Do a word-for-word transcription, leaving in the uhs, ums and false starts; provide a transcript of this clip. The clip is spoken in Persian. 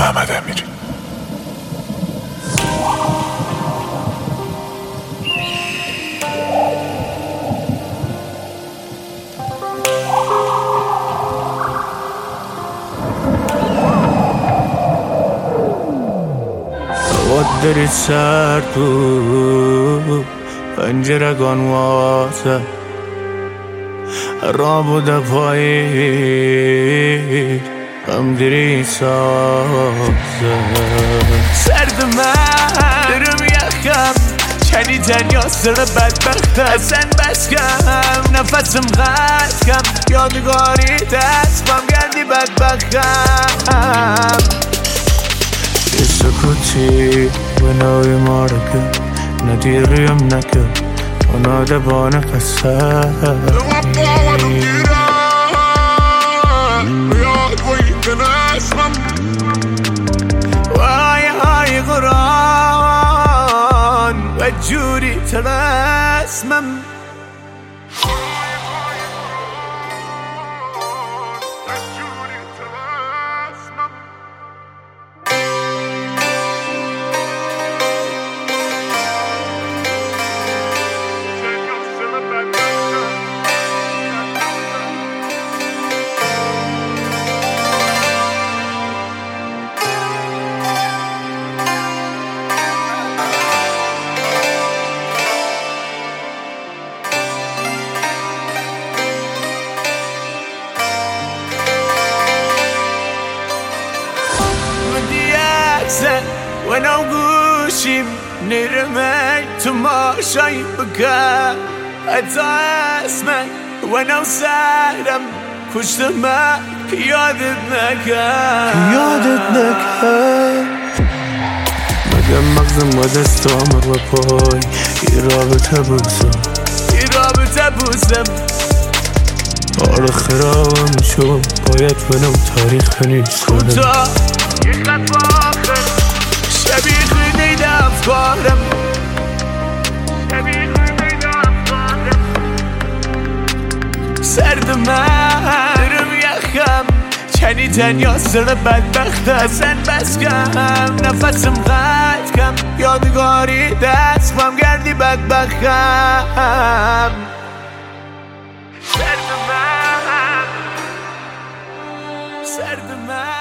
محمد امیری. داری سرد بود پنجره گانوازه را بوده پایی هم دری سازه سرد من درم یخم شنیدن یا سر بدبختم اصلا بس کم نفسم قد کم یادگاری دستم گردی بدبختم یه سکوتی و نوی مارکه ندیریم نکه و نادبانه قصه وای های قرآن و جوری تلسمم و نو گوشیم نرمه تماشایی بکن حتی اسمه و نو سرم کشت من یادت نکن یادت نکن مگه مغزم و دستام و پای یه رابطه بوزم یه رابطه بوزم آره خرابم شد باید بنام تاریخ بنویس کنم کوتا یه خط باخر شبیه خیلی افکارم شبیه خیلی افکارم سرد من درم یخم شنیدن یا سر بدبختم اصلا بس کم نفسم قد کم یادگاری دستم گردی بدبختم سرد من سرد من